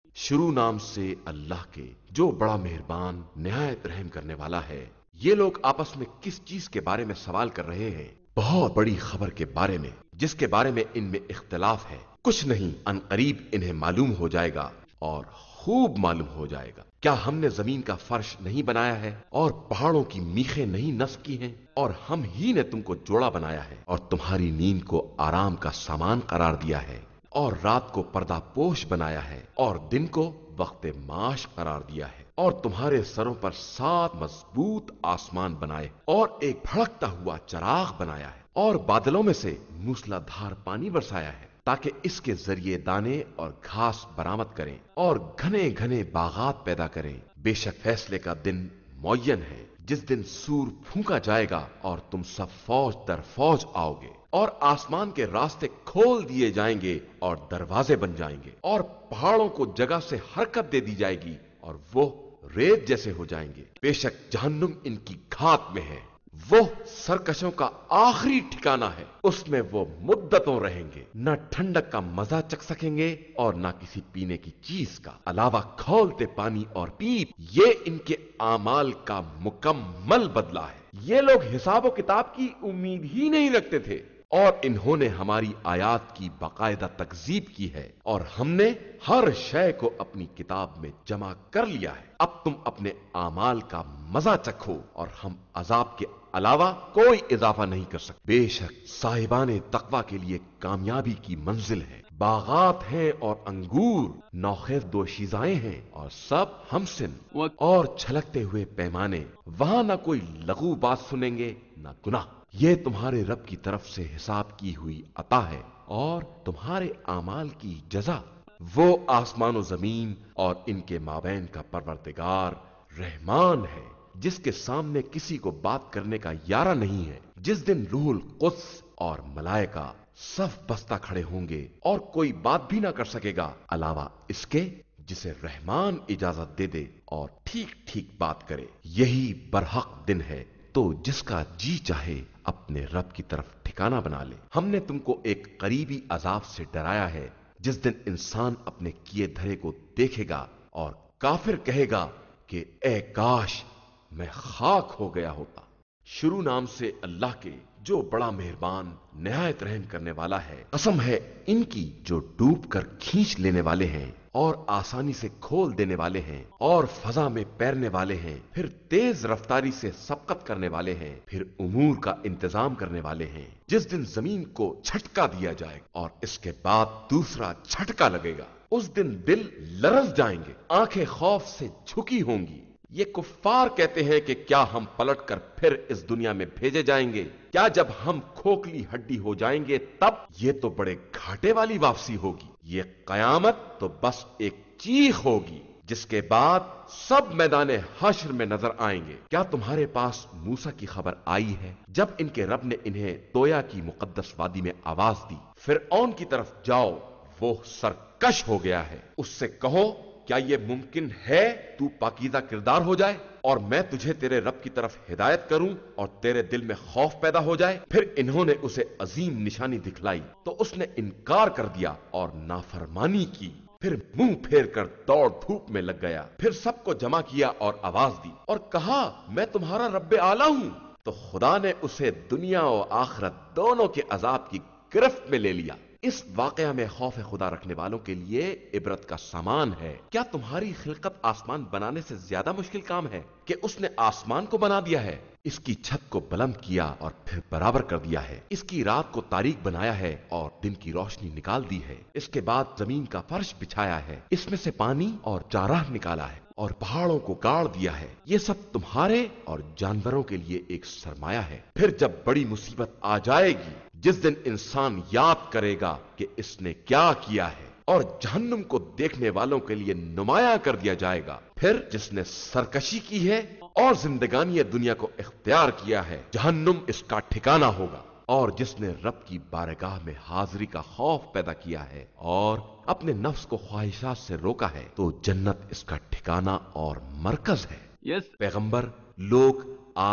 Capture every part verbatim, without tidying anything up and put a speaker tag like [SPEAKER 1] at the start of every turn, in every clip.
[SPEAKER 1] شروع نام سے اللہ کے جو بڑا مہربان نہایت رحم کرنے والا ہے۔ یہ لوگ آپس میں کس چیز کے بارے میں سوال کر رہے ہیں؟ بہت بڑی خبر کے بارے میں، جس کے بارے میں ان میں اختلاف ہے۔ کچھ نہیں، ان قریب انہیں معلوم ہو جائے گا، اور خوب معلوم ہو جائے گا۔ کیا ہم نے زمین کا فرش نہیں بنایا ہے، اور پہاڑوں کی میخیں نہیں نصب کی ہیں؟ اور ہم ہی نے تم کو جوڑا بنایا ہے، اور تمہاری نیند کو آرام کا سامان قرار دیا ہے، اور رات کو پردہ پوش بنایا ہے، اور دن کو وقت معاش قرار دیا ہے، اور تمہارے سروں پر سات مضبوط آسمان بنائے، اور ایک بھڑکتا ہوا چراغ بنایا ہے، اور بادلوں میں سے موسلا دھار پانی برسایا ہے، تاکہ اس کے ذریعے دانے اور گھاس برآمد کریں، اور گھنے گھنے باغات پیدا کریں۔ بے شک فیصلے کا دن معین ہے، جس دن سور پھونکا جائے گا، اور تم سب فوج در فوج آؤ گے، اور آسمان کے راستے کھول دیے جائیں گے، اور دروازے بن جائیں گے، اور پہاڑوں کو جگہ سے حرکت دے دی جائے گی، اور وہ ریت جیسے ہو جائیں گے۔ بے شک جہنم ان کی گھات میں ہے، وہ سرکشوں کا آخری ٹھکانہ ہے، اس میں وہ مدتوں رہیں گے، نہ ٹھنڈک کا مزہ چکھ سکیں گے، اور نہ کسی پینے کی چیز کا علاوہ کھولتے پانی اور پیپ۔ یہ ان کے اعمال کا مکمل بدلہ ہے۔ یہ لوگ حساب و کتاب کی امید ہی نہیں رکھتے تھے، اور انہوں نے ہماری آیات کی باقاعدہ تکذیب کی ہے، اور ہم نے ہر شے کو اپنی کتاب میں جمع کر لیا ہے۔ اب تم اپنے اعمال کا مزہ چکھو، اور ہم عذاب کے علاوہ کوئی اضافہ نہیں کر سکتے۔ بے شک صاحبان تقوی کے لیے کامیابی کی منزل ہے، باغات ہیں اور انگور، نوخیز دوشیزائیں ہیں، اور سب ہمسن اور چھلکتے ہوئے پیمانے۔ وہاں نہ کوئی لغو بات سنیں گے، نہ گناہ۔ یہ تمہارے رب کی طرف سے حساب کی ہوئی عطا ہے، اور تمہارے اعمال کی جزا۔ وہ آسمان و زمین اور ان کے مابین کا پروردگار رحمان ہے، جس کے سامنے کسی کو بات کرنے کا یارہ نہیں ہے۔ جس دن روح القدس اور ملائکہ صف بستہ کھڑے ہوں گے، اور کوئی بات بھی نہ کر سکے گا علاوہ اس کے جسے رحمان اجازت دے دے اور ٹھیک ٹھیک بات کرے۔ یہی برحق دن ہے، تو جس کا جی چاہے اپنے رب کی طرف ٹھکانہ بنا لے۔ ہم نے تم کو ایک قریبی عذاب سے ڈرایا ہے، جس دن انسان اپنے کیے دھرے کو دیکھے گا، اور کافر کہے گا کہ اے کاش میں خاک ہو گیا ہوتا۔ شروع نام سے اللہ کے جو بڑا مہربان نہایت رحم کرنے والا ہے۔ قسم ہے ان کی جو ڈوب کر کھینچ لینے والے ہیں، اور آسانی سے کھول دینے والے ہیں، اور فضا میں پیرنے والے ہیں، پھر تیز رفتاری سے سبقت کرنے والے ہیں، پھر امور کا انتظام کرنے والے ہیں۔ جس دن زمین کو جھٹکا دیا جائے اور اس کے بعد دوسرا جھٹکا لگے گا، اس دن دل لرز جائیں گے، آنکھیں خوف سے جھکی ہوں گی۔ یہ کفار کہتے ہیں کہ کیا ہم پلٹ کر پھر اس دنیا میں بھیجے جائیں گے؟ کیا جب ہم کھوکھلی ہڈی ہو جائیں گے تب؟ یہ تو بڑے گھاٹے والی واپسی ہوگی۔ یہ قیامت تو بس ایک چیخ ہوگی، جس کے بعد سب میدان حشر میں نظر آئیں گے۔ کیا تمہارے پاس موسیٰ کی خبر آئی ہے، جب ان کے رب نے انہیں تویا کی مقدس وادی میں آواز دی؟ فرعون کی طرف جاؤ، وہ سرکش ہو گیا ہے، اس سے کہو کیا یہ ممکن ہے تو پاکیزہ کردار ہو جائے، اور میں تجھے تیرے رب کی طرف ہدایت کروں، اور تیرے دل میں خوف پیدا ہو جائے؟ پھر انہوں نے اسے عظیم نشانی دکھلائی، تو اس نے انکار کر دیا اور نافرمانی کی، پھر منہ پھیر کر دوڑ دھوپ میں لگ گیا۔ پھر سب کو جمع کیا اور آواز دی، اور کہا میں تمہارا رب اعلیٰ ہوں۔ تو خدا نے اسے دنیا و آخرت دونوں کے عذاب کی گرفت میں لے لیا۔ اس واقعہ میں خوف خدا رکھنے والوں کے لیے عبرت کا سامان ہے۔ کیا تمہاری خلقت آسمان بنانے سے زیادہ مشکل کام ہے کہ اس نے آسمان کو بنا دیا ہے؟ اس کی چھت کو بلند کیا اور پھر برابر کر دیا ہے۔ اس کی رات کو تاریک بنایا ہے اور دن کی روشنی نکال دی ہے۔ اس کے بعد زمین کا فرش بچھایا ہے، اس میں سے پانی اور چارہ نکالا ہے، اور پہاڑوں کو گاڑ دیا ہے۔ یہ سب تمہارے اور جانوروں کے لیے ایک سرمایہ ہے۔ پھر جب بڑی مصیبت آ جائے گی، جس دن انسان یاد کرے گا کہ اس نے کیا کیا ہے، اور جہنم کو دیکھنے والوں کے لیے نمایاں کر دیا جائے گا۔ پھر جس نے سرکشی کی ہے اور زندگانی دنیا کو اختیار کیا ہے، جہنم اس کا ٹھکانہ ہوگا۔ اور جس نے رب کی بارگاہ میں حاضری کا خوف پیدا کیا ہے اور اپنے نفس کو خواہشات سے روکا ہے، تو جنت اس کا ٹھکانہ اور مرکز ہے۔
[SPEAKER 2] یس
[SPEAKER 1] پیغمبر، لوگ آپ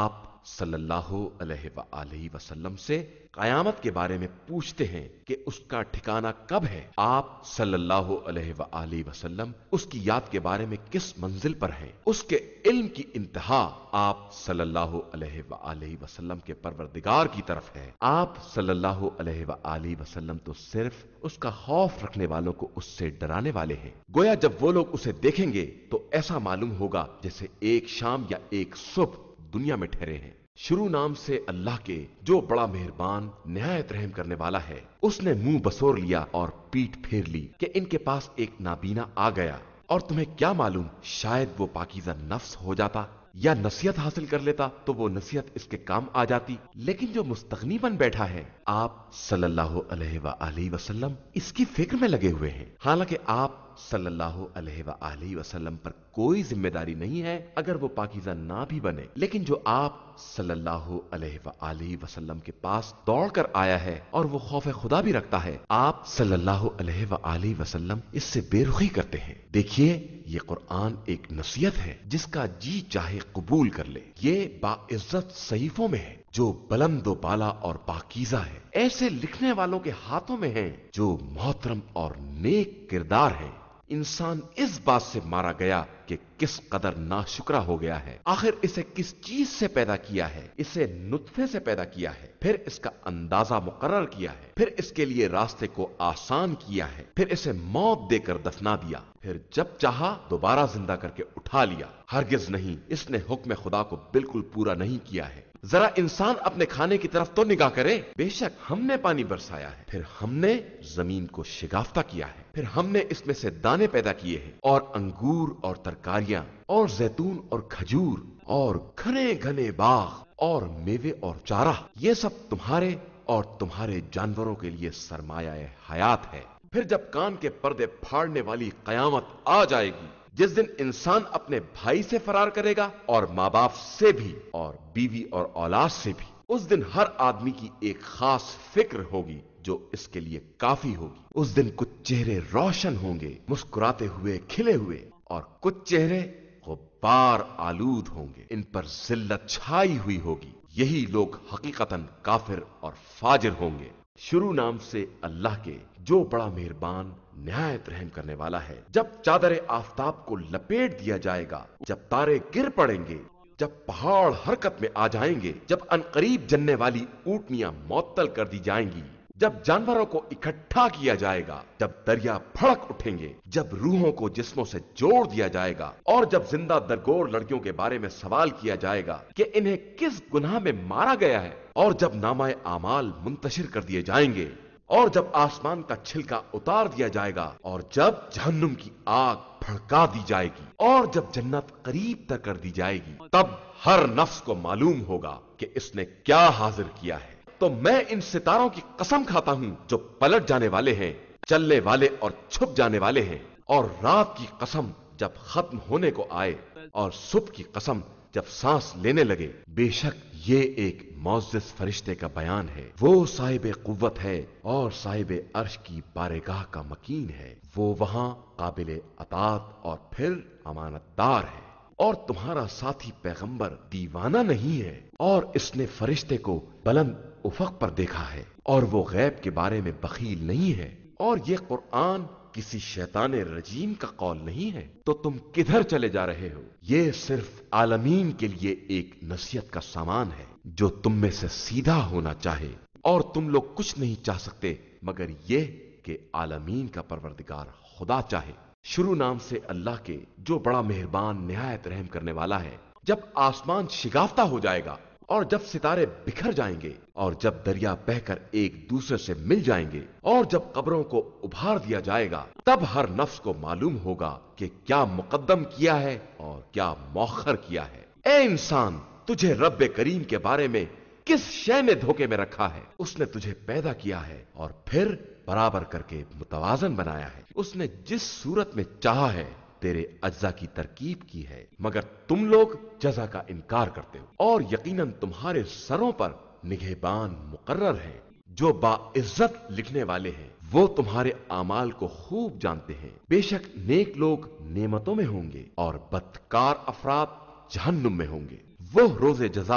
[SPEAKER 1] सल्लल्लाहु अलैहि वआलैहि वसल्लम से कयामत के बारे में पूछते हैं कि उसका ठिकाना कब है। आप सल्लल्लाहु अलैहि वआलैहि वसल्लम उसकी याद के बारे में किस मंजिल पर हैं। उसके इल्म की इंतहा आप सल्लल्लाहु अलैहि वआलैहि वसल्लम के परवरदिगार की तरफ है। आप सल्लल्लाहु अलैहि वआलैहि वसल्लम तो सिर्फ उसका खौफ रखने वालों को उससे डराने वाले हैं। गोया जब वो लोग उसे देखेंगे तो ऐसा मालूम होगा जैसे एक शाम या एक सुबह दुनिया में ठहरे हैं। शुरू नाम से अल्लाह के जो बड़ा मेहरबान निहायत रहम करने वाला है। उसने मुंह बसोर लिया और पीठ फेर ली कि इनके पास एक नाबीना आ गया, और तुम्हें क्या मालूम शायद वो पाकीज़ा नफ्स हो जाता या नसीहत हासिल कर लेता तो वो नसीहत इसके काम आ जाती। लेकिन जो मुस्तगनी बन बैठा है, आप सल्लल्लाहु अलैहि वआलैहि वसल्लम इसकी फिक्र में लगे हुए हैं। हालांकि आप सल्लल्लाहु अलैहि वआलैहि वसल्लम पर कोई जिम्मेदारी नहीं है अगर वो पाकीज़ा ना भी बने। लेकिन जो आप सल्लल्लाहु अलैहि वआलैहि वसल्लम के पास दौड़ कर आया है और वो खौफ खुदा भी रखता है, आप सल्लल्लाहु अलैहि वआलैहि वसल्लम इससे बेरुखी करते हैं। देखिए, ये कुरान एक नसीहत है जिसका जी चाहे कबूल कर ले। ये बाइज्जत सहीफों में है जो बुलंद बाला और पाकीज़ा है। ऐसे लिखने वालों के हाथों में है जो मोहतरम और नेक किरदार है। इंसान इस बात से मारा गया कि किस कदर नाशुक्रा हो गया है। आखिर इसे किस चीज से पैदा किया है? इसे नुत्फे से पैदा किया है, फिर इसका अंदाजा मुकर्रर किया है, फिर इसके लिए रास्ते को आसान किया है, फिर इसे मौत देकर दफना दिया, फिर जब चाहा दोबारा जिंदा करके उठा लिया। हरगिज नहीं, इसने हुक्म खुदा को बिल्कुल पूरा नहीं किया है। जरा इंसान अपने खाने की तरफ तो निगाह करे। बेशक हमने पानी बरसाया है, फिर हमने जमीन को शिगाफ्ता किया है, फिर हमने इसमें से दाने पैदा किए हैं, और अंगूर और तरकारियां और जैतून और खजूर और घने घने बाग और मेवे और चारा, ये सब तुम्हारे और तुम्हारे जानवरों के लिए सरमाया हयात है। फिर जब कान के पर्दे फाड़ने वाली कयामत आ जाएगी, जिस दिन इंसान अपने भाई से फरार करेगा और माँ बाप से भी और बीवी और औलाद से भी, उस दिन हर आदमी की एक खास फिक्र होगी जो इसके लिए काफी होगी। उस दिन कुछ चेहरे रोशन होंगे, मुस्कुराते हुए, खिले हुए, और कुछ चेहरे गुब्बार आलूद होंगे, इन पर जिल्लत छाई हुई होगी। यही लोग हकीकतन काफिर और फाजिर होंगे। शुरू नाम से अल्लाह के जो बड़ा मेहरबान निहायत रहम करने वाला है। जब चादर आफताब को लपेट दिया जाएगा, जब तारे गिर पड़ेंगे, जब पहाड़ हरकत में आ जाएंगे, जब अनकरीब जन्ने वाली ऊंटनियां मौतल कर दी जाएंगी, जब जानवरों को इकट्ठा किया जाएगा, जब दरिया फड़क उठेंगे, जब रूहों को जिस्मों से जोड़ दिया जाएगा, और जब जिंदा दरगोर लड़कियों के बारे में सवाल किया जाएगा कि इन्हें किस गुनाह में मारा गया है, और जब नामाए आमाल मुंतशिर कर दिए जाएंगे, और जब आसमान का छिलका उतार दिया जाएगा, और जब जहन्नुम की आग भड़का दी जाएगी, और जब जन्नत करीब तक कर दी जाएगी, तब हर नफ्स को मालूम होगा कि इसने क्या हाजिर किया है। तो मैं इन सितारों की कसम खाता हूं जो पलट जाने वाले हैं, चलने वाले और छुप जाने वाले हैं, और रात की कसम जब खत्म होने को आए, और सुबह की कसम जब सांस लेने लगे। बेशक ये एक मौजज़ फरिश्ते का बयान है। वो साहिब कुव्वत है और साहिब अर्श की बारगाह का मकीन है। वो वहां काबिल अतात और फिर अमानतदार है। और तुम्हारा साथी पैगंबर दीवाना नहीं है, और इसने फरिश्ते को बुलंद उफक पर देखा है, और वो गैब के बारे में बखील नहीं है। और ये कुरान किसी शैतान रजीम का कौल नहीं है। तो तुम किधर चले जा रहे हो? ये सिर्फ आलमीन के लिए एक नसीहत का सामान है जो तुम में से सीधा होना चाहे, और तुम लोग कुछ नहीं चाह सकते मगर ये कि आलमीन का परवरदिगार खुदा चाहे। शुरू नाम से अल्लाह के जो बड़ा मेहरबान निहायत रहम करने वाला है। जब आसमान शिगाफ्ता हो जाएगा, और जब सितारे बिखर जाएंगे, और जब दरिया बहकर एक दूसरे से मिल जाएंगे, और जब कब्रों को उभार दिया जाएगा, तब हर नफ्स को मालूम होगा कि क्या मुकद्दम किया है और क्या मौखर किया है। ए इंसान, तुझे रब्बे करीम के बारे में किस शय ने धोखे में रखा है? उसने तुझे पैदा किया है और फिर बराबर करके मुतवाजन बनाया है। उसने जिस सूरत में चाहा है तेरे अज्जा की तरकीब की है, मगर तुम लोग जजा का इनकार करते हो। और यकीनन तुम्हारे सरों पर निगहबान मुकर्रर है जो बाइज्जत लिखने वाले हैं। वो तुम्हारे आमाल को खूब जानते हैं। बेशक नेक लोग नेमतों में होंगे और बदकार अफराद जहन्नुम में होंगे। वो रोजे जजा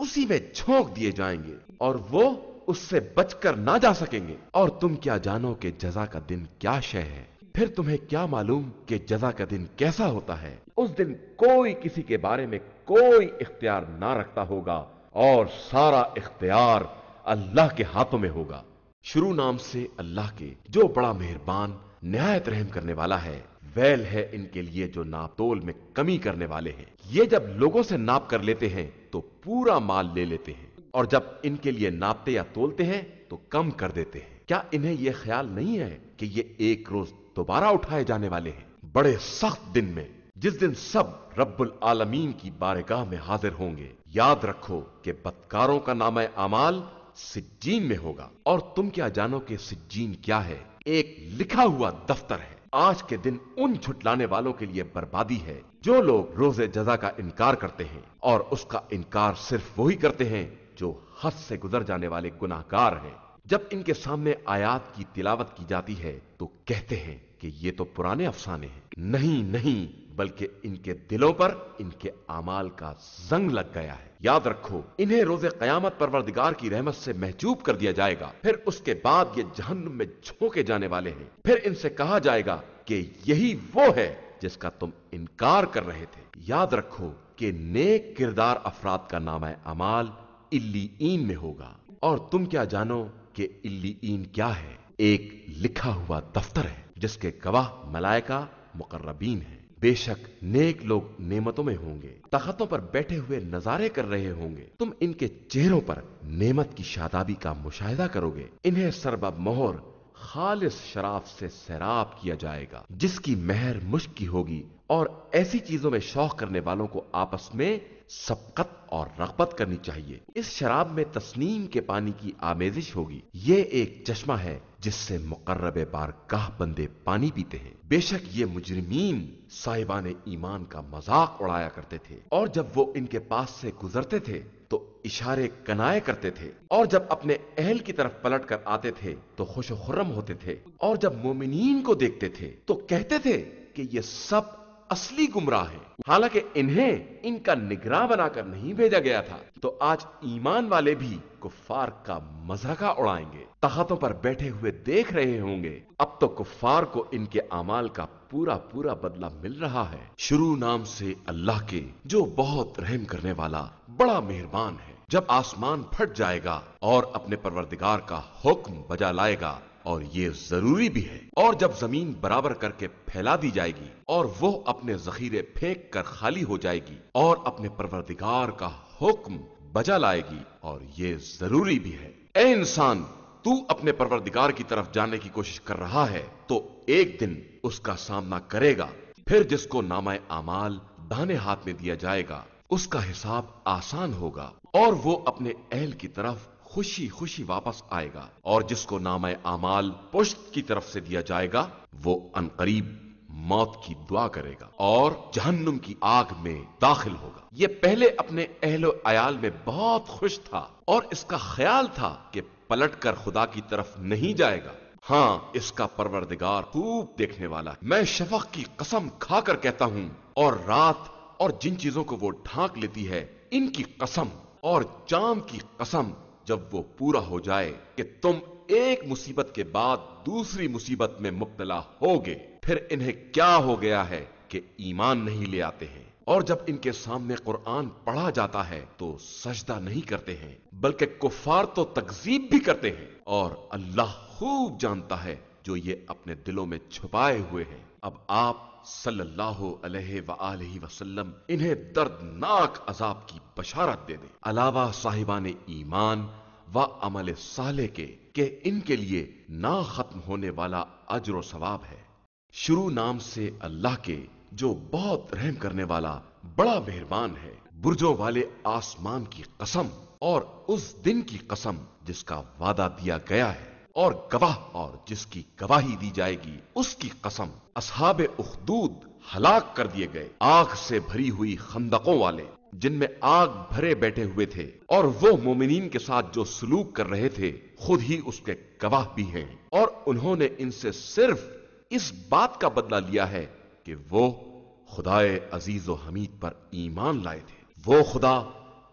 [SPEAKER 1] उसी में झोंक दिए जाएंगे और वो उससे बचकर ना जा सकेंगे। और तुम क्या जानो कि जजा का दिन क्या शय है? फिर तुम्हें क्या मालूम कि जजा का दिन कैसा होता है? उस दिन कोई किसी के बारे में कोई इख्तियार ना रखता होगा और सारा इख्तियार अल्लाह के हाथों में होगा। शुरू नाम से अल्लाह के जो बड़ा मेहरबान निहायत रहम करने वाला है। वैल है इनके लिए जो नापतोल में कमी करने वाले हैं। ये जब लोगों से नाप कर लेते हैं तो पूरा माल ले लेते हैं, और जब इनके लिए नापते या तोलते हैं तो कम कर देते हैं। क्या इन्हें यह ख्याल नहीं है कि ये एक रोज दोबारा उठाए जाने वाले हैं, बड़े सख्त दिन में, जिस दिन सब रब्बुल आलमीन की बारगाह में हाजिर होंगे। याद रखो कि बदकारों का नामा अमाल सिज्जीन में होगा। और तुम क्या जानो कि सिज्जीन क्या है? एक लिखा हुआ दफ्तर है। आज के दिन उन झुटलाने वालों के लिए बर्बादी है जो लोग रोजे जजा का इनकार करते हैं, और उसका इनकार सिर्फ वही करते हैं जो हद से गुजर जाने वाले गुनाहगार हैं। जब इनके सामने आयात की तिलावत की जाती है तो कहते हैं कि ये तो पुराने अफसाने हैं। नहीं नहीं, बल्कि इनके दिलों पर इनके आमाल का जंग लग गया है। याद रखो, इन्हें रोजे कयामत परवरदिगार की रहमत से महजूब कर दिया जाएगा। फिर उसके बाद ये जहन्नुम में झोंके जाने वाले हैं। फिर इनसे कहा जाएगा कि यही वो है जिसका तुम इनकार कर रहे थे। याद रखो कि नेक किरदार अफराद का नामा अमाल इल्लीईन में होगा। और तुम क्या जानो कि इल्लीईन क्या है? एक लिखा हुआ दफ्तर है जिसके गवाह मलाइका मुकर्रबीन है। बेशक नेक लोग नेमतों में होंगे, तख्तों पर बैठे हुए नजारे कर रहे होंगे। तुम इनके चेहरों पर नेमत की शादाबी का मुशाहिदा करोगे। इन्हें सरबब मोहर खालिस शराब से सैराब किया जाएगा जिसकी महर मुश्क की होगी। और ऐसी चीजों में शौक करने वालों को आपस में सबकत और रग़बत करनी चाहिए। इस शराब में तस्नीम के पानी की आमेजिश होगी। ये एक चश्मा है जिससे मुकर्रबे बारगाह बंदे पानी पीते हैं। बेशक ये मुजरिमीन साहिबान ईमान का मजाक उड़ाया करते थे, और जब वो इनके पास से गुजरते थे तो इशारे कनाए करते थे, और जब अपने अहल की तरफ पलट कर आते थे तो खुश खुर्रम होते थे, और जब मोमिनीन को देखते थे तो कहते थे कि ये सब असली गुमराह हैं। हालांकि इन्हें इनका निगरान बनाकर नहीं भेजा गया था। तो आज ईमान वाले भी कुफ्फार का मजाका उड़ाएंगे, तख्तों पर बैठे हुए देख रहे होंगे। अब तो कुफ्फार को इनके अमाल का पूरा पूरा बदला मिल रहा है। शुरू नाम से अल्लाह के जो बहुत रहम करने वाला बड़ा मेहरबान है। जब आसमान फट जाएगा और अपने परवरदिगार का हुक्म बजा लाएगा, और ये जरूरी भी है, और जब जमीन बराबर करके फैला दी जाएगी और वो अपने जखीरे फेंक कर खाली हो जाएगी और अपने परवरदिगार का हुक्म बजा लाएगी, और ये जरूरी भी है। ए इंसान, तू अपने परवरदिगार की तरफ जाने की कोशिश कर रहा है तो एक दिन उसका सामना करेगा। फिर जिसको नामा आमाल दाहिने हाथ में दिया जाएगा उसका हिसाब आसान होगा, और वो अपने अहल की तरफ खुशी खुशी वापस आएगा। और जिसको नामा आमाल पुश्त की तरफ से दिया जाएगा वो अनकरीब मौत की दुआ करेगा और जहन्नुम की आग में दाखिल होगा। ये पहले अपने अहलो अयाल में बहुत खुश था और इसका ख्याल था कि पलटकर खुदा की तरफ नहीं जाएगा। हाँ, इसका परवरदिगार खूब देखने वाला है। मैं शफक की कसम खाकर कहता हूं, और रात और जिन चीजों को वो ढांक लेती है इनकी कसम, और चांद की कसम, जब वो पूरा हो जाए कि तुम एक मुसीबत के बाद दूसरी मुसीबत में मुब्तला होगे। फिर इन्हें क्या हो गया है कि ईमान नहीं ले आते हैं, और जब इनके सामने कुरान पढ़ा जाता है तो सजदा नहीं करते हैं, बल्कि कुफ्फार तो तकजीब भी करते हैं। और अल्लाह खूब जानता है जो ये अपने दिलों में छुपाए हुए हैं। अब आप सल्लल्लाहु अलैहि वआलिहि वसल्लम इन्हें दर्दनाक अजाब की बशारत दे दें, अलावा साहिबान ईमान व अमल साले के कि इनके लिए ना खत्म होने वाला अज्र व सवाब है। शुरू नाम से अल्लाह के जो बहुत रहम करने वाला बड़ा मेहरबान है। बुर्जों वाले आसमान की कसम, और उस दिन की कसम जिसका वादा दिया गया है, और गवाह और जिसकी गवाही दी जाएगी उसकी कसम। असहाबे उखदूद हलाक कर दिए गए, आग से भरी हुई खंदकों वाले जिनमें आग भरे बैठे हुए थे, और वो मोमिनीन के साथ जो सलूक कर रहे थे खुद ही उसके गवाह भी हैं। और उन्होंने इनसे सिर्फ इस बात का बदला लिया है कि वो खुदाए अजीज व हमीद पर ईमान लाए थे। वो खुदा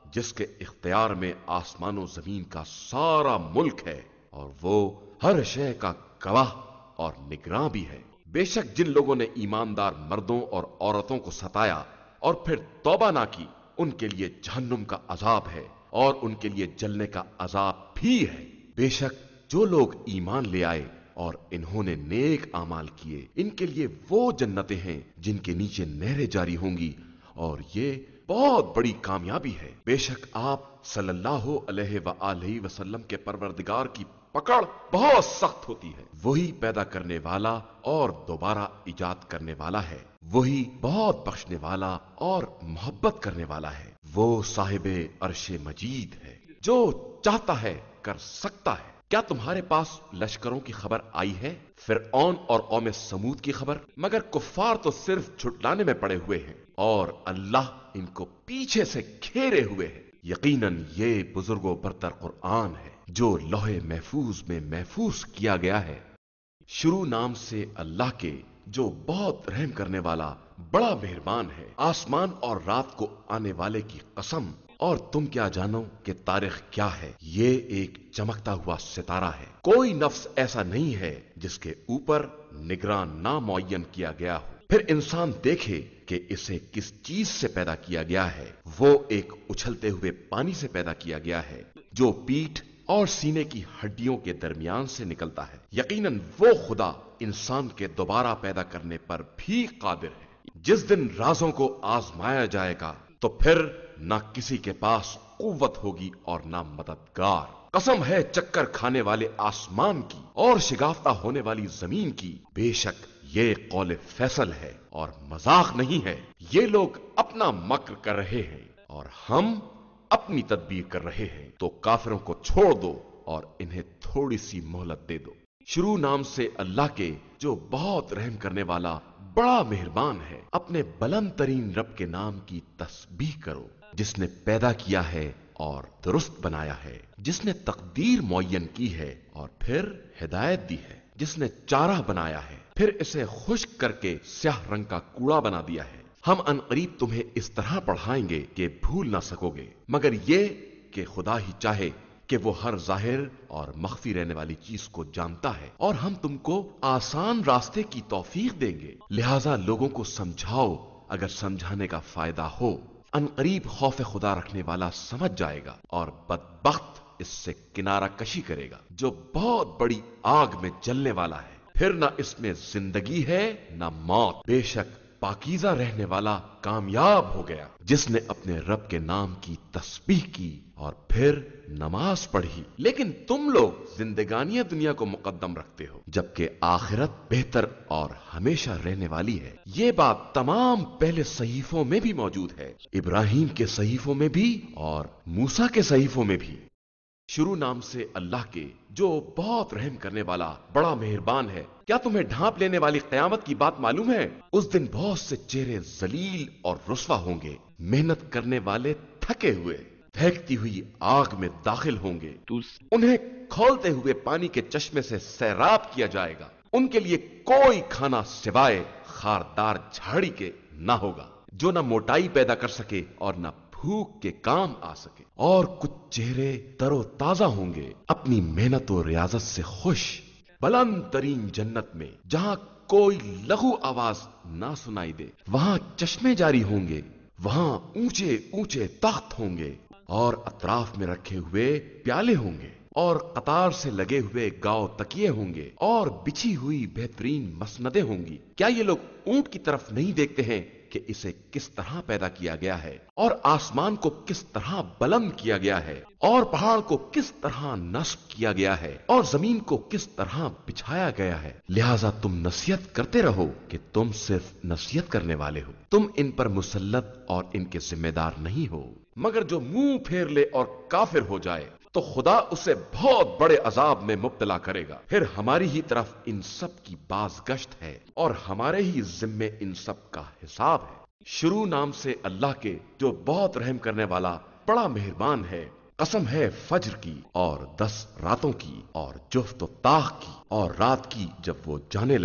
[SPEAKER 1] جس کے اختیار میں آسمان و زمین کا سارا ملک ہے اور وہ ہر شے کا گواہ اور نگراں بھی ہے۔ بے شک جن لوگوں نے ایماندار مردوں اور عورتوں کو ستایا اور پھر توبہ نہ کی، ان کے لیے جہنم کا عذاب ہے اور ان کے لیے جلنے کا عذاب بھی ہے۔ بے شک جو لوگ ایمان لے آئے اور انہوں نے نیک اعمال کیے، ان کے لیے وہ جنتیں ہیں جن کے نیچے نہریں جاری ہوں گی، اور یہ بہت بڑی کامیابی ہے۔ بے شک آپ صلی اللہ علیہ وآلہ وسلم کے پروردگار کی پکڑ بہت سخت ہوتی ہے۔ وہی پیدا کرنے والا اور دوبارہ ایجاد کرنے والا ہے، وہی بہت بخشنے والا اور محبت کرنے والا ہے۔ وہ صاحب عرش مجید ہے، جو چاہتا ہے کر سکتا ہے۔ کیا تمہارے پاس لشکروں کی خبر آئی ہے؟ فرعون اور قوم سمود کی خبر؟ مگر کفار تو صرف جھٹلانے میں پڑے ہوئے ہیں اور اللہ ان کو پیچھے سے گھیرے ہوئے ہے۔ یقیناً یہ بزرگ و برتر قرآن ہے جو لوح محفوظ میں محفوظ کیا گیا ہے۔ شروع نام سے اللہ کے جو بہت رحم کرنے والا بڑا مہربان ہے۔ آسمان اور رات کو آنے والے کی قسم، اور تم کیا جانو کہ تاریخ کیا ہے؟ یہ ایک چمکتا ہوا ستارہ ہے۔ کوئی نفس ایسا نہیں ہے جس کے اوپر نگران نہ معین کیا گیا ہو۔ پھر انسان دیکھے کہ اسے کس چیز سے پیدا کیا گیا ہے۔ وہ ایک اچھلتے ہوئے پانی سے پیدا کیا گیا ہے جو پیٹھ اور سینے کی ہڈیوں کے درمیان سے نکلتا ہے۔ یقیناً وہ خدا انسان کے دوبارہ پیدا کرنے پر بھی قادر ہے۔ جس دن رازوں کو آزمایا جائے گا تو پھر نہ کسی کے پاس قوت ہوگی اور نہ مددگار۔ قسم ہے چکر کھانے والے آسمان کی اور شگافتہ ہونے والی زمین کی، بے شک یہ قول فیصل ہے اور مذاق نہیں ہے۔ یہ لوگ اپنا مکر کر رہے ہیں اور ہم اپنی تدبیر کر رہے ہیں، تو کافروں کو چھوڑ دو اور انہیں تھوڑی سی مہلت دے دو۔ شروع نام سے اللہ کے جو بہت رحم کرنے والا بڑا مہربان ہے۔ اپنے بلند ترین رب کے نام کی تسبیح کرو، جس نے پیدا کیا ہے اور درست بنایا ہے، جس نے تقدیر معین کی ہے اور پھر ہدایت دی ہے، جس نے چارہ بنایا ہے پھر اسے خشک کر کے سیاہ رنگ کا کوڑا بنا دیا ہے۔ ہم عنقریب تمہیں اس طرح پڑھائیں گے کہ بھول نہ سکو گے، مگر یہ کہ خدا ہی چاہے کہ وہ ہر ظاہر اور مخفی رہنے والی چیز کو جانتا ہے، اور ہم تم کو آسان راستے کی توفیق دیں گے۔ لہذا لوگوں کو سمجھاؤ اگر سمجھانے کا فائدہ ہو۔ عنقریب خوف خدا رکھنے والا سمجھ جائے گا اور بدبخت اس سے کنارہ کشی کرے گا جو بہت بڑی آگ میں جلنے والا ہے، پھر نہ اس میں زندگی ہے نہ موت۔ بے شک پاکیزہ رہنے والا کامیاب ہو گیا جس نے اپنے رب کے نام کی تسبیح کی اور پھر نماز پڑھی۔ لیکن تم لوگ زندگانی دنیا کو مقدم رکھتے ہو، جبکہ آخرت بہتر اور ہمیشہ رہنے والی ہے۔ یہ بات تمام پہلے صحیفوں میں بھی موجود ہے، ابراہیم کے صحیفوں میں بھی اور موسیٰ کے صحیفوں میں بھی۔ شروع نام سے اللہ کے جو بہت رحم کرنے والا بڑا مہربان ہے۔ کیا تمہیں ڈھانپ لینے والی قیامت کی بات معلوم ہے؟ اس دن بہت سے چہرے ذلیل اور رسوا ہوں گے، محنت کرنے والے تھکے ہوئے پھینکتی ہوئی آگ میں داخل ہوں گے، انہیں کھولتے ہوئے پانی کے چشمے سے سیراب کیا جائے گا۔ ان کے لیے کوئی کھانا سوائے خاردار جھاڑی کے نہ ہوگا جو نہ موٹائی پیدا کر سکے اور نہ بھوک کے کام آ سکے، اور کچھ چہرے تر و تازہ ہوں گے اپنی محنت و ریاضت سے خوش، بلند ترین جنت میں جہاں کوئی لغو آواز نہ سنائی دے۔ وہاں چشمے جاری ہوں گے، وہاں اونچے اونچے تخت ہوں گے اور اطراف میں رکھے ہوئے پیالے ہوں گے، اور قطار سے لگے ہوئے گاؤ تکیے ہوں گے اور بچھی ہوئی بہترین مسندیں ہوں گی۔ کیا یہ لوگ اونٹ کی طرف نہیں دیکھتے ہیں کہ اسے کس طرح پیدا کیا گیا ہے، اور آسمان کو کس طرح بلند کیا گیا ہے، اور پہاڑ کو کس طرح نصب کیا گیا ہے، اور زمین کو کس طرح بچھایا گیا ہے؟ لہذا تم نصیحت کرتے رہو کہ تم صرف نصیحت کرنے والے ہو، تم ان پر مسلط اور ان کے ذمہ دار نہیں ہو۔ مگر جو منہ پھیر لے اور کافر ہو جائے تو خدا اسے بہت بڑے عذاب میں مبتلا کرے گا۔ پھر ہماری ہی طرف ان سب کی باز گشت ہے اور ہمارے ہی ذمے ان سب کا حساب ہے۔ شروع نام سے اللہ کے جو بہت رحم کرنے والا بڑا مہربان ہے۔ قسم ہے فجر کی اور دس راتوں کی اور جفت و طاق کی اور رات کی جب وہ جانے لگے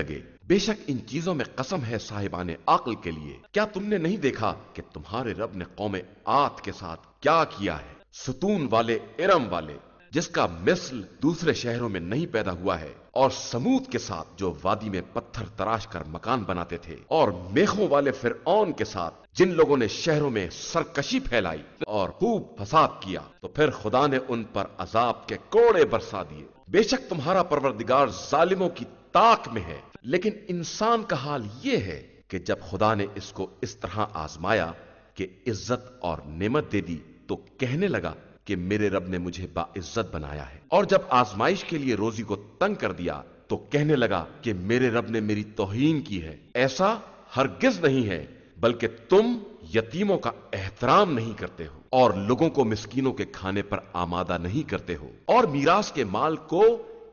[SPEAKER 1] بے شک ان چیزوں میں قسم ہے صاحبان عقل کے لیے. کیا تم نے نہیں دیکھا کہ تمہارے رب نے قوم عاد کے ساتھ کیا کیا ہے؟ ستون والے ارم والے جس کا مثل دوسرے شہروں میں نہیں پیدا ہوا ہے، اور سمود کے ساتھ جو وادی میں پتھر تراش کر مکان بناتے تھے، اور میخوں والے فرعون کے ساتھ جن لوگوں نے شہروں میں سرکشی پھیلائی اور خوب فساد کیا، تو پھر خدا نے ان پر عذاب کے کوڑے برسا دیے. بے شک تمہارا پروردگار ظالموں کی طاق میں ہے. لیکن انسان کا حال یہ ہے کہ جب خدا نے اس کو اس طرح آزمایا کہ عزت اور نعمت دے دی تو کہنے لگا کہ میرے رب نے مجھے باعزت بنایا ہے، اور جب آزمائش کے لیے روزی کو تنگ کر دیا تو کہنے لگا کہ میرے رب نے میری توہین کی ہے. ایسا ہرگز نہیں ہے، بلکہ تم یتیموں کا احترام نہیں کرتے ہو اور لوگوں کو مسکینوں کے کھانے پر آمادہ نہیں کرتے ہو، اور میراث کے مال کو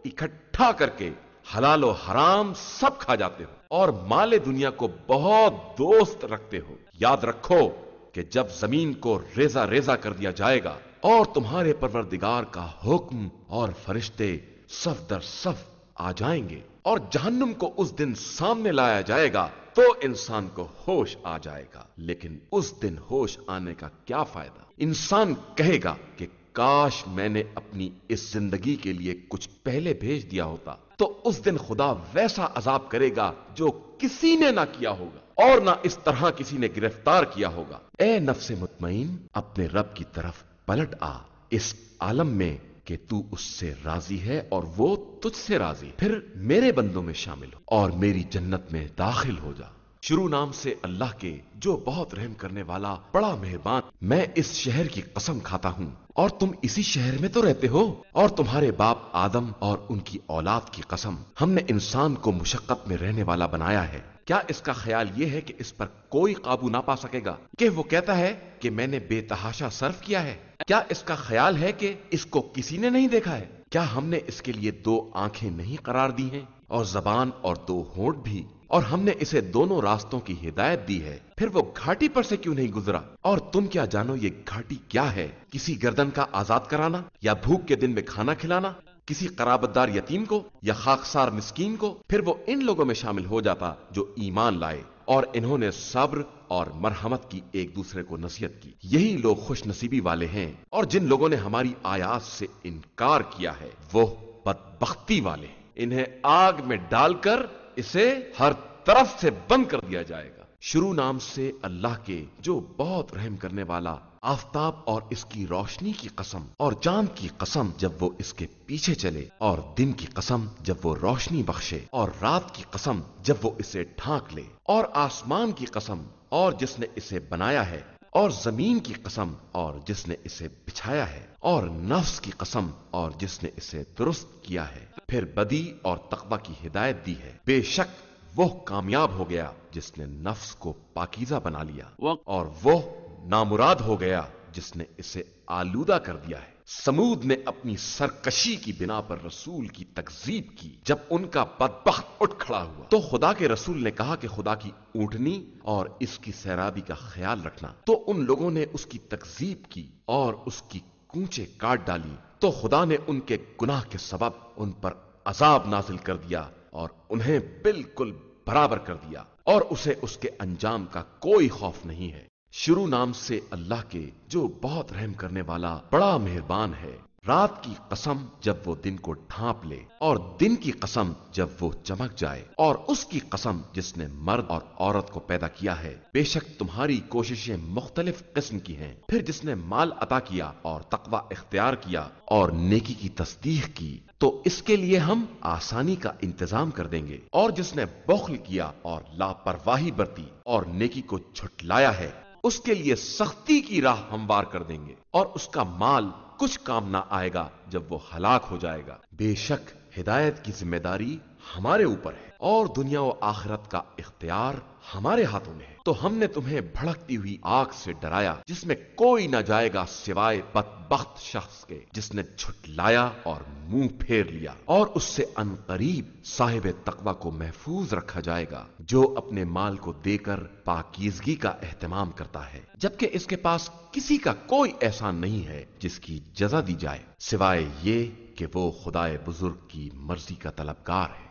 [SPEAKER 1] اکٹھا کر کے حلال و حرام سب کھا جاتے ہو، اور مال دنیا کو بہت دوست رکھتے ہو. یاد رکھو کہ جب زمین کو ریزہ ریزہ کر دیا جائے گا اور تمہارے پروردگار کا حکم اور فرشتے صف در صف آ جائیں گے اور جہنم کو اس دن سامنے لایا جائے گا تو انسان کو ہوش آ جائے گا. لیکن اس دن ہوش آنے کا کیا فائدہ؟ انسان کہے گا کہ کاش میں نے اپنی اس زندگی کے لیے کچھ پہلے بھیج دیا ہوتا. تو اس دن خدا ویسا عذاب کرے گا جو کسی نے نہ کیا ہوگا اور نہ اس طرح کسی نے گرفتار کیا ہوگا. اے نفس مطمئن، اپنے رب کی طرف پلٹ آ اس عالم میں کہ تو اس سے راضی ہے اور وہ تجھ سے راضی. پھر میرے بندوں میں شامل ہو اور میری جنت میں داخل ہو جا. شروع نام سے اللہ کے جو بہت رحم کرنے والا بڑا مہربان. میں اس شہر کی قسم کھاتا ہوں اور تم اسی شہر میں تو رہتے ہو، اور تمہارے باپ آدم اور ان کی اولاد کی قسم، ہم نے انسان کو مشقت میں رہنے والا بنایا ہے. کیا اس کا خیال یہ ہے کہ اس پر کوئی قابو نہ پا سکے گا کہ وہ کہتا ہے کہ میں نے بے تحاشا صرف کیا ہے؟ کیا اس کا خیال ہے کہ اس کو کسی نے نہیں دیکھا ہے؟ کیا ہم نے اس کے لیے دو آنکھیں نہیں قرار دی ہیں اور زبان اور دو ہونٹ بھی، اور ہم نے اسے دونوں راستوں کی ہدایت دی ہے؟ پھر وہ گھاٹی پر سے کیوں نہیں گزرا؟ اور تم کیا جانو یہ گھاٹی کیا ہے؟ کسی گردن کا آزاد کرانا، یا بھوک کے دن میں کھانا کھلانا کسی قرابت دار یتیم کو یا خاکسار مسکین کو؟ پھر وہ ان لوگوں میں شامل ہو جاتا جو ایمان لائے اور انہوں نے صبر اور مرحمت کی ایک دوسرے کو نصیحت کی. یہی لوگ خوش نصیبی والے ہیں. اور جن لوگوں نے ہماری آیات سے انکار کیا ہے وہ بدبختی والے ہیں. انہیں آگ میں ڈال کر اسے ہر طرف سے بند کر دیا جائے گا. شروع نام سے اللہ کے جو بہت رحم کرنے والا. آفتاب اور اس کی روشنی کی قسم، اور چاند کی قسم جب وہ اس کے پیچھے چلے، اور دن کی قسم جب وہ روشنی بخشے، اور رات کی قسم جب وہ اسے ڈھانک لے، اور آسمان کی قسم اور جس نے اسے بنایا ہے، اور زمین کی قسم اور جس نے اسے بچھایا ہے، اور نفس کی قسم اور جس نے اسے درست کیا ہے. پھر بدی اور تقوی کی ہدایت دی ہے. بے شک وہ کامیاب ہو گیا جس نے نفس کو پاکیزہ بنا لیا، اور وہ نامراد ہو گیا جس نے اسے آلودہ کر دیا ہے. سمود نے اپنی سرکشی کی بنا پر رسول کی تکذیب کی. جب ان کا بدبخت اٹھ کھڑا ہوا تو خدا کے رسول نے کہا کہ خدا کی اونٹنی اور اس کی سیرابی کا خیال رکھنا. تو ان لوگوں نے اس کی تکذیب کی اور اس کی کونچیں کاٹ ڈالی. تو خدا نے ان کے گناہ کے سبب ان پر عذاب نازل کر دیا اور انہیں بالکل برابر کر دیا، اور اسے اس کے انجام کا کوئی خوف نہیں ہے. شروع نام سے اللہ کے جو بہت رحم کرنے والا بڑا مہربان ہے. رات کی قسم جب وہ دن کو ڈھانپ لے، اور دن کی قسم جب وہ چمک جائے، اور اس کی قسم جس نے مرد اور عورت کو پیدا کیا ہے. بے شک تمہاری کوششیں مختلف قسم کی ہیں. پھر جس نے مال عطا کیا اور تقوی اختیار کیا اور نیکی کی تصدیق کی تو اس کے لیے ہم آسانی کا انتظام کر دیں گے. اور جس نے بخل کیا اور لاپرواہی برتی اور نیکی کو جھٹلایا ہے اس کے لیے سختی کی راہ ہموار کر دیں گے، اور اس کا مال کچھ کام نہ آئے گا جب وہ ہلاک ہو جائے گا. بے شک ہدایت کی ذمہ داری ہمارے اوپر ہے اور دنیا و آخرت کا اختیار ہمارے ہاتھوں میں ہے. تو ہم نے تمہیں بھڑکتی ہوئی آگ سے ڈرایا جس میں کوئی نہ جائے گا سوائے بدبخت شخص کے جس نے جھٹلایا اور منہ پھیر لیا. اور اس سے ان قریب صاحب تقوی کو محفوظ رکھا جائے گا جو اپنے مال کو دے کر پاکیزگی کا اہتمام کرتا ہے، جبکہ اس کے پاس کسی کا کوئی احسان نہیں ہے جس کی جزا دی جائے سوائے یہ کہ وہ خدائے بزرگ کی مرضی کا طلبگار ہے.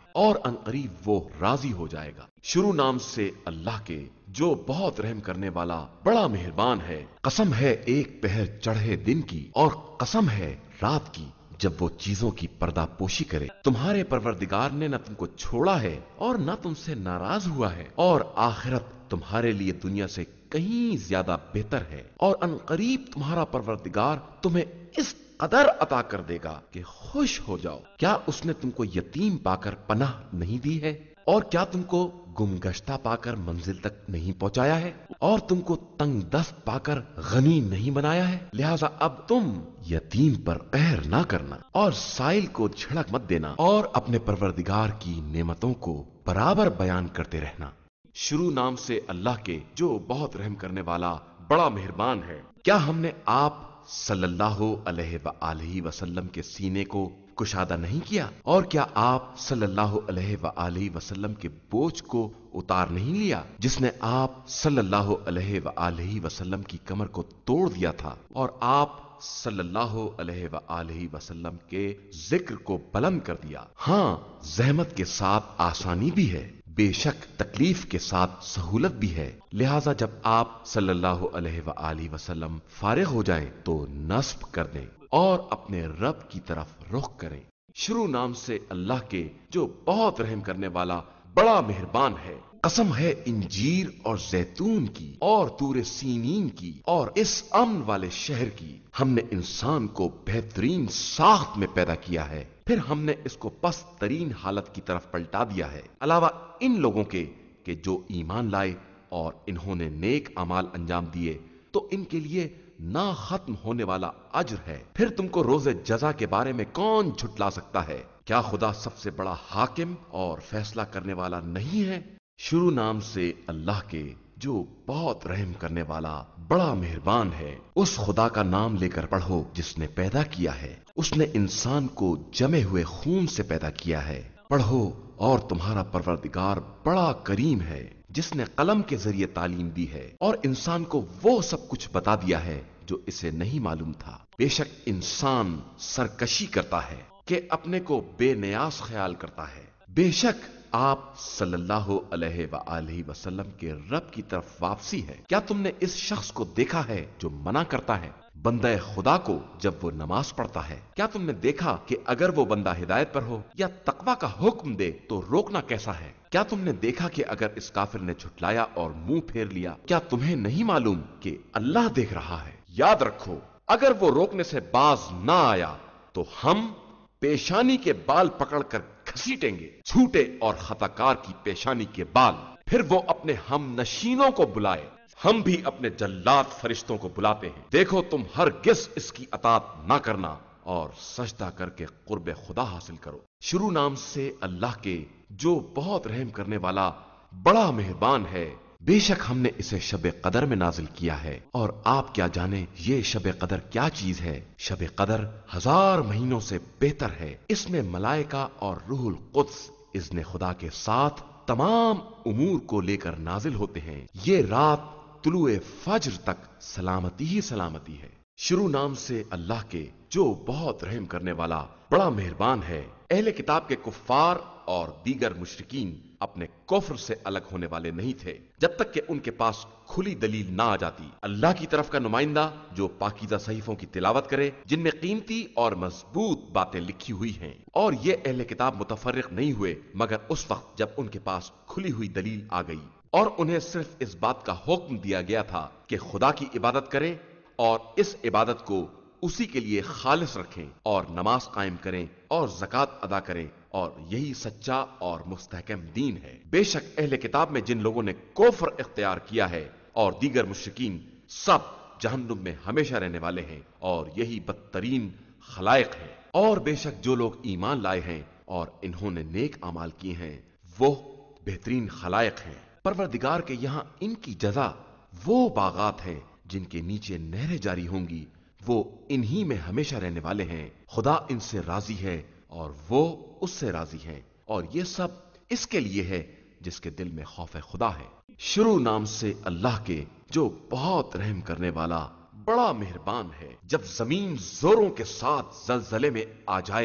[SPEAKER 1] اور عنقریب وہ راضی ہو جائے گا۔ شروع نام سے اللہ کے جو بہت رحم کرنے والا بڑا مہربان ہے۔ قسم ہے ایک پہر چڑھے دن کی، اور قسم ہے رات کی جب وہ چیزوں کی پردہ پوشی کرے۔ تمہارے پروردگار نے نہ تم کو چھوڑا ہے اور نہ تم سے ناراض ہوا ہے، اور آخرت تمہارے لیے دنیا سے کہیں زیادہ بہتر ہے، اور عنقریب تمہارا پروردگار تمہیں اس قدر عطا کر دے گا کہ خوش ہو جاؤ۔ کیا اس نے تم کو یتیم پا کر پناہ نہیں دی ہے، اور کیا تم کو گمگشتہ پا کر منزل تک نہیں پہنچایا ہے، اور تم کو تنگ دست پا کر غنی نہیں بنایا ہے؟ لہذا اب تم یتیم پر قہر نہ کرنا اور سائل کو جھڑک مت دینا، اور اپنے پروردگار کی نعمتوں کو برابر بیان کرتے رہنا۔ شروع نام سے اللہ کے جو بہت رحم کرنے والا بڑا مہربان ہے۔ کیا ہم نے آپ صلی اللہ علیہ وآلہ وسلم کے سینے کو کشادہ نہیں کیا، اور کیا آپ صلی اللہ علیہ وآلہ وسلم کے بوجھ کو اتار نہیں لیا، جس نے آپ صلی اللہ علیہ وآلہ وسلم کی کمر کو توڑ دیا تھا، اور آپ صلی اللہ علیہ وآلہ وسلم کے ذکر کو بلند کر دیا؟ ہاں، زحمت کے ساتھ آسانی بھی ہے، بے شک تکلیف کے ساتھ سہولت بھی ہے، لہذا جب آپ صلی اللہ علیہ وآلہ وسلم فارغ ہو جائیں تو نصب کر دیں اور اپنے رب کی طرف رخ کریں۔ شروع نام سے اللہ کے جو بہت رحم کرنے والا بڑا مہربان ہے۔ قسم ہے انجیر اور زیتون کی، اور طور سینین کی، اور اس امن والے شہر کی۔ ہم نے انسان کو بہترین ساخت میں پیدا کیا ہے، پھر ہم نے اس کو پست ترین حالت کی طرف پلٹا دیا ہے، علاوہ ان لوگوں کے کہ جو ایمان لائے اور انہوں نے نیک اعمال انجام دیے تو ان کے لیے نہ ختم ہونے والا اجر ہے۔ پھر تم کو روز جزا کے بارے میں کون جھٹلا سکتا ہے؟ کیا خدا سب سے بڑا حاکم اور فیصلہ کرنے والا نہیں ہے؟ شروع نام سے اللہ کے جو بہت رحم کرنے والا بڑا مہربان ہے۔ اس خدا کا نام لے کر پڑھو جس نے پیدا کیا ہے، اس نے انسان کو جمے ہوئے خون سے پیدا کیا ہے۔ پڑھو، اور تمہارا پروردگار بڑا کریم ہے جس نے قلم کے ذریعے تعلیم دی ہے اور انسان کو وہ سب کچھ بتا دیا ہے جو اسے نہیں معلوم تھا۔ بے شک انسان سرکشی کرتا ہے کہ اپنے کو بے نیاز خیال کرتا ہے۔ بے شک آپ صلی اللہ علیہ وآلہ وسلم کے رب کی طرف واپسی ہے۔ کیا تم نے اس شخص کو دیکھا ہے جو منع کرتا ہے بندہ خدا کو جب وہ نماز پڑھتا ہے؟ کیا تم نے دیکھا کہ اگر وہ بندہ ہدایت پر ہو یا تقوی کا حکم دے تو روکنا کیسا ہے؟ کیا تم نے دیکھا کہ اگر اس کافر نے جھٹلایا اور منہ پھیر لیا، کیا تمہیں نہیں معلوم کہ اللہ دیکھ رہا ہے؟ یاد رکھو، اگر وہ روکنے سے باز نہ آیا تو ہم پیشانی کے بال پکڑ کر گھسیٹیں گے، چھوٹے اور خطا کار کی پیشانی کے بال۔ پھر وہ اپنے ہم نشینوں کو بلائے، ہم بھی اپنے جلاد فرشتوں کو بلاتے ہیں، دیکھو تم ہرگز اس کی اطاعت نہ کرنا اور سجدہ کر کے قرب خدا حاصل کرو۔ شروع نام سے اللہ کے جو بہت رحم کرنے والا بڑا مہربان ہے۔ بے شک ہم نے اسے شب قدر میں نازل کیا ہے، اور آپ کیا جانیں یہ شب قدر کیا چیز ہے؟ شب قدر ہزار مہینوں سے بہتر ہے۔ اس میں ملائکہ اور روح القدس اذن خدا کے ساتھ تمام امور کو لے کر نازل ہوتے ہیں۔ یہ رات طلوع فجر تک سلامتی ہی سلامتی ہے۔ شروع نام سے اللہ کے جو بہت رحم کرنے والا بڑا مہربان ہے۔ اہل کتاب کے کفار اور دیگر مشرکین اپنے کفر سے الگ ہونے والے نہیں تھے جب تک کہ ان کے پاس کھلی دلیل نہ آ جاتی۔ اللہ کی طرف کا نمائندہ جو پاکیزہ صحیفوں کی تلاوت کرے جن میں قیمتی اور مضبوط باتیں لکھی ہوئی ہیں، اور یہ اہل کتاب متفرق نہیں ہوئے مگر اس وقت جب ان کے پاس کھلی ہوئی دلیل آ گئی، اور انہیں صرف اس بات کا حکم دیا گیا تھا کہ خدا کی عبادت کریں اور اس عبادت کو اسی کے لیے خالص رکھیں، اور نماز قائم کریں اور زکوٰۃ ادا کریں، اور یہی سچا اور مستحکم دین ہے۔ بے شک اہل کتاب میں جن لوگوں نے کفر اختیار کیا ہے اور دیگر مشرکین سب جہنم میں ہمیشہ رہنے والے ہیں، اور یہی بدترین خلائق ہے۔ اور بے شک جو لوگ ایمان لائے ہیں اور انہوں نے نیک اعمال کیے ہیں وہ بہترین خلائق ہیں۔ پروردگار کے یہاں ان کی جزا وہ باغات ہیں جن کے نیچے نہریں جاری ہوں گی، وہ انہی میں ہمیشہ رہنے والے ہیں۔ خدا ان سے راضی ہے اور وہ اس سے راضی ہیں، اور یہ سب اس کے لیے ہے جس کے دل میں خوف خدا ہے۔ شروع نام سے اللہ کے جو بہت رحم کرنے والا بڑا مہربان ہے۔ جب زمین زوروں کے ساتھ زلزلے میں آ جائے گی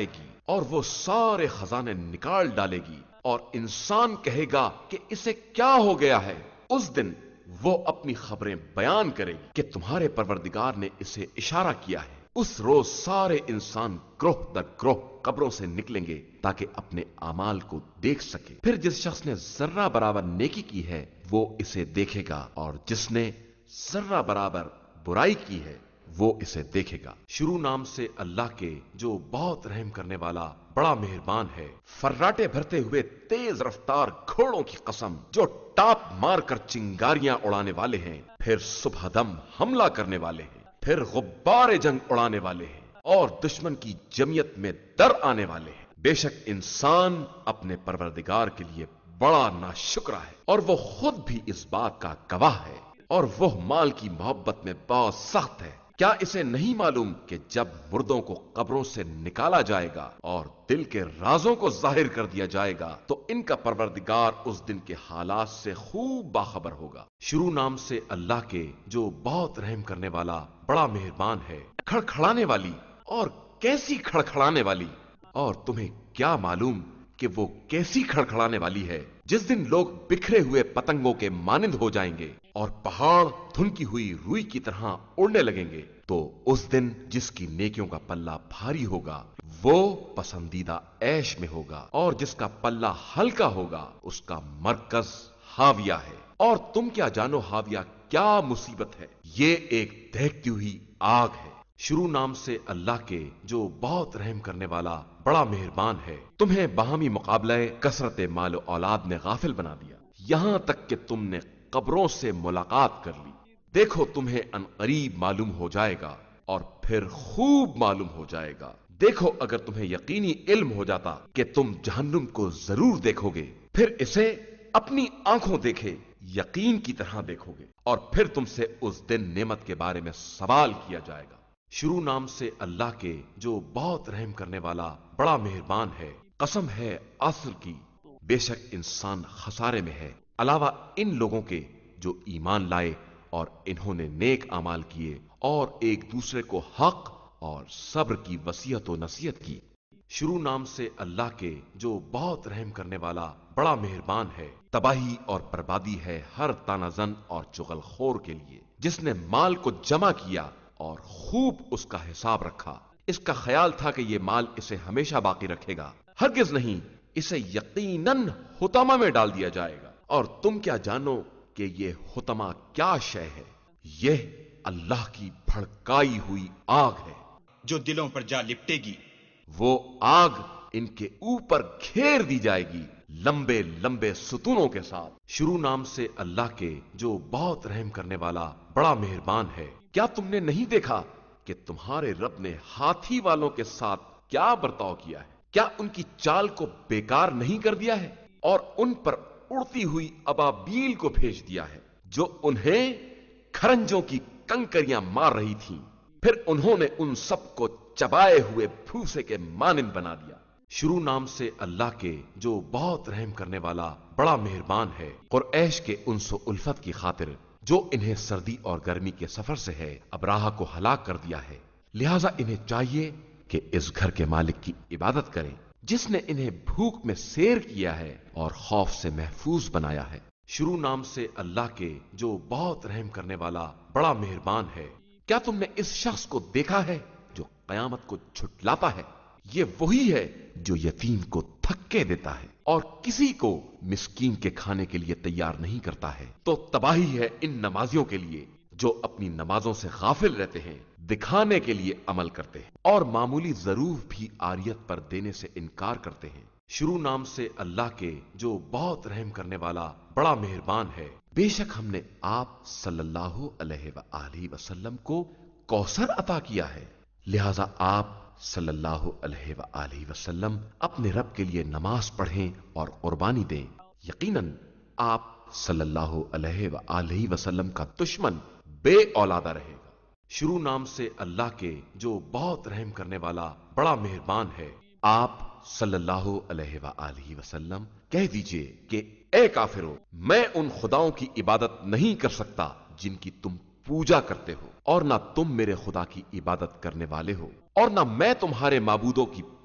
[SPEAKER 1] اور وہ سارے خزانے نکال ڈالے گی اور انسان کہے گا کہ اسے کیا ہو گیا ہے۔ اس دن وہ اپنی خبریں بیان کرے گی کہ تمہارے پروردگار نے اسے اشارہ کیا ہے۔ اس روز سارے انسان گروہ در گروہ قبروں سے نکلیں گے تاکہ اپنے اعمال کو دیکھ سکے۔ پھر جس شخص نے ذرہ برابر نیکی کی ہے وہ اسے دیکھے گا، اور جس نے ذرہ برابر برائی کی ہے وہ اسے دیکھے گا۔ شروع نام سے اللہ کے جو بہت رحم کرنے والا بڑا مہربان ہے۔ فراٹے بھرتے ہوئے تیز رفتار گھوڑوں کی قسم جو ٹاپ مار کر چنگاریاں اڑانے والے ہیں، پھر صبح دم حملہ کرنے والے ہیں، پھر غبار جنگ اڑانے والے ہیں اور دشمن کی جمعیت میں در آنے والے ہیں۔ بے شک انسان اپنے پروردگار کے لیے بڑا ناشکرا ہے، اور وہ خود بھی اس بات کا گواہ ہے، اور وہ مال کی محبت میں بہت سخت ہے۔ کیا اسے نہیں معلوم کہ جب مردوں کو قبروں سے نکالا جائے گا اور دل کے رازوں کو ظاہر کر دیا جائے گا تو ان کا پروردگار اس دن کے حالات سے خوب باخبر ہوگا۔ شروع نام سے اللہ کے جو بہت رحم کرنے والا بڑا مہربان ہے۔ کھڑکھڑانے والی، اور کیسی کھڑکھڑانے والی، اور تمہیں کیا معلوم کہ وہ کیسی کھڑکھڑانے والی ہے جس دن لوگ بکھرے ہوئے پتنگوں کے مانند ہو جائیں گے اور پہاڑ دھنکی ہوئی روئی کی طرح اڑنے لگیں گے۔ تو اس دن جس کی نیکیوں کا پلہ بھاری ہوگا وہ پسندیدہ عیش میں ہوگا، اور جس کا پلہ ہلکا ہوگا اس کا مرکز ہاویہ ہے۔ اور تم کیا جانو ہاویہ کیا مصیبت ہے؟ یہ ایک دہتی ہوئی آگ ہے۔ شروع نام سے اللہ کے جو بہت رحم کرنے والا بڑا مہربان ہے۔ تمہیں باہمی مقابلہ کثرت مال و اولاد نے غافل بنا دیا، یہاں تک کہ تم نے قبروں سے ملاقات کر لی۔ دیکھو تمہیں ان قریب معلوم ہو جائے گا، اور پھر خوب معلوم ہو جائے گا۔ دیکھو اگر تمہیں یقینی علم ہو جاتا کہ تم جہنم کو ضرور دیکھو گے، پھر اسے اپنی آنکھوں دیکھے یقین کی طرح دیکھو گے، اور پھر تم سے اس دن نعمت کے بارے میں سوال کیا جائے گا۔ شروع نام سے اللہ کے جو بہت رحم کرنے والا بڑا مہربان ہے۔ قسم ہے عصر کی، بے شک انسان خسارے میں ہے، علاوہ ان لوگوں کے جو ایمان لائے اور انہوں نے نیک اعمال کیے اور ایک دوسرے کو حق اور صبر کی وصیت و نصیحت کی۔ شروع نام سے اللہ کے جو بہت رحم کرنے والا بڑا مہربان ہے۔ تباہی اور بربادی ہے ہر تانا زن اور چغل خور کے لیے جس نے مال کو جمع کیا اور خوب اس کا حساب رکھا۔ اس کا خیال تھا کہ یہ مال اسے ہمیشہ باقی رکھے گا، ہرگز نہیں، اسے یقیناً حطمہ میں ڈال دیا جائے گا۔ اور تم کیا جانو کہ یہ حطمہ کیا شے ہے؟ یہ اللہ کی بھڑکائی ہوئی آگ ہے
[SPEAKER 2] جو دلوں پر جا لپٹے گی۔
[SPEAKER 1] وہ آگ ان کے اوپر گھیر دی جائے گی لمبے لمبے ستونوں کے ساتھ۔ شروع نام سے اللہ کے جو بہت رحم کرنے والا بڑا مہربان ہے۔ کیا تم نے نہیں دیکھا کہ تمہارے رب نے ہاتھی والوں کے ساتھ کیا برتاؤ کیا ہے؟ کیا ان کی چال کو بیکار نہیں کر دیا ہے اور ان پر اڑتی ہوئی ابابیل کو بھیج دیا ہے جو انہیں کھرنجوں کی کنکریاں مار رہی تھیں، پھر انہوں نے ان سب کو چبائے ہوئے بھوسے کے مانند بنا دیا۔ شروع نام سے اللہ کے جو بہت رحم کرنے والا بڑا مہربان ہے۔ قریش کے انس و الفت کی خاطر جو انہیں سردی اور گرمی کے سفر سے ہے ابراہا کو ہلاک کر دیا ہے، لہذا انہیں چاہیے کہ اس گھر کے مالک کی عبادت کریں جس نے انہیں بھوک میں سیر کیا ہے اور خوف سے محفوظ بنایا ہے۔ شروع نام سے اللہ کے جو بہت رحم کرنے والا بڑا مہربان ہے۔ کیا تم نے اس شخص کو دیکھا ہے جو قیامت کو جھٹلاتا ہے؟ یہ وہی ہے جو یتیم کو تھکے دیتا ہے اور کسی کو مسکین کے کھانے کے لیے تیار نہیں کرتا ہے۔ تو تباہی ہے ان نمازیوں کے لیے جو اپنی نمازوں سے غافل رہتے ہیں، دکھانے کے لیے عمل کرتے ہیں اور معمولی ضرور بھی عاریت پر دینے سے انکار کرتے ہیں۔ شروع نام سے اللہ کے جو بہت رحم کرنے والا بڑا مہربان ہے۔ بے شک ہم نے آپ صلی اللہ علیہ وآلہ وسلم کو کوثر عطا کیا ہے، لہذا آپ صلی اللہ علیہ وآلہ وسلم اپنے رب کے لیے نماز پڑھیں اور قربانی دیں۔ یقیناً آپ صلی اللہ علیہ وآلہ وسلم کا دشمن بے اولادہ رہے گا۔ شروع نام سے اللہ کے جو بہت رحم کرنے والا بڑا مہربان ہے۔ آپ صلی اللہ علیہ وآلہ وسلم کہہ دیجئے کہ اے کافرو، میں ان خداؤں کی عبادت نہیں کر سکتا جن کی تم پوجا کرتے ہو، اور نہ تم میرے خدا کی عبادت کرنے والے ہو، اور نہ میں تمہارے معبودوں کی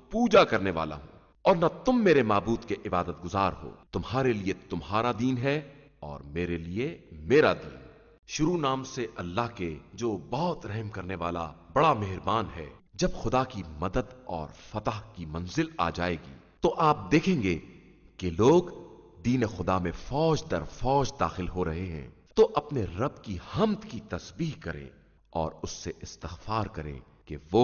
[SPEAKER 1] پوجا کرنے والا ہوں اور نہ تم میرے معبود کے عبادت گزار ہو. تمہارے لیے تمہارا دین ہے اور میرے لیے میرا دین. شروع نام سے اللہ کے جو بہت رحم کرنے والا بڑا مہربان ہے. جب خدا کی مدد اور فتح کی منزل آ جائے گی تو آپ دیکھیں گے کہ لوگ دین خدا میں فوج در فوج داخل ہو رہے ہیں. تو اپنے رب کی حمد کی تسبیح کریں اور اس سے استغفار کریں کہ وہ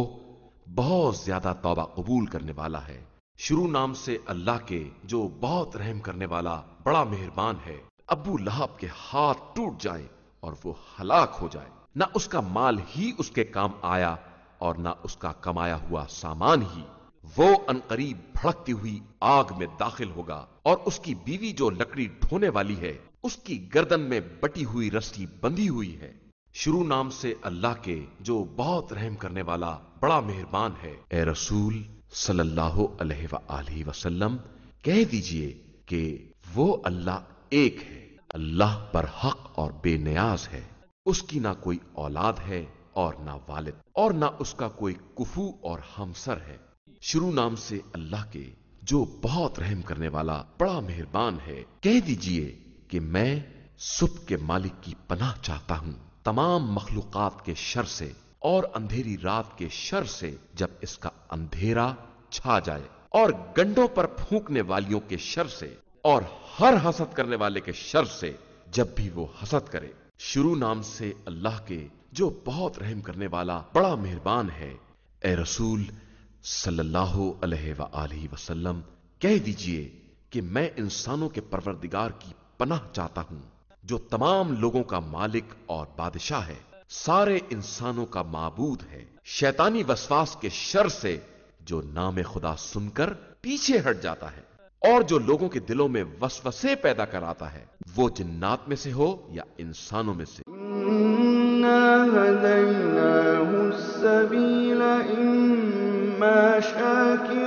[SPEAKER 1] بہت زیادہ توبہ قبول کرنے والا ہے. شروع نام سے اللہ کے جو بہت رحم کرنے والا بڑا مہربان ہے. ابو لہب کے ہاتھ ٹوٹ جائیں اور وہ ہلاک ہو جائے. نہ اس کا مال ہی اس کے کام آیا اور نہ اس کا کمایا ہوا سامان ہی. وہ انقریب بھڑکتی ہوئی آگ میں داخل ہوگا اور اس کی بیوی جو لکڑی ڈھونے والی ہے اس کی گردن میں بٹی ہوئی رسی بندھی ہوئی ہے. شروع نام سے اللہ کے جو بہت رحم کرنے والا بڑا مہربان ہے. اے رسول صلی اللہ علیہ وآلہ وسلم کہہ دیجئے کہ وہ اللہ ایک ہے. اللہ پر حق اور بے نیاز ہے. اس کی نہ کوئی اولاد ہے اور نہ والد اور نہ اس کا کوئی کفو اور ہمسر ہے. شروع نام سے اللہ کے جو بہت رحم کرنے والا بڑا مہربان ہے. کہہ دیجئے کہ میں صبح کے مالک کی پناہ چاہتا ہوں تمام مخلوقات کے شر سے اور اندھیری رات کے شر سے جب اس کا اندھیرا چھا جائے اور گنڈوں پر پھونکنے والیوں کے شر سے اور ہر حسد کرنے والے کے شر سے جب بھی وہ حسد کرے. شروع نام سے اللہ کے جو بہت رحم کرنے والا بڑا مہربان ہے. اے رسول صلی اللہ علیہ وآلہ وسلم کہہ دیجئے کہ میں انسانوں کے پروردگار کی پناہ چاہتا ہوں جو تمام لوگوں کا مالک اور بادشاہ ہے, سارے انسانوں کا معبود ہے, شیطانی وسواس کے شر سے جو نام خدا سن کر پیچھے ہٹ جاتا ہے اور جو لوگوں کے دلوں میں وسوسے پیدا کراتا ہے, وہ جنات میں سے ہو یا انسانوں میں سے.
[SPEAKER 3] إِنَّا هَدَيْنَاهُ السَّبِيلَ إِمَّا شَاكِرًا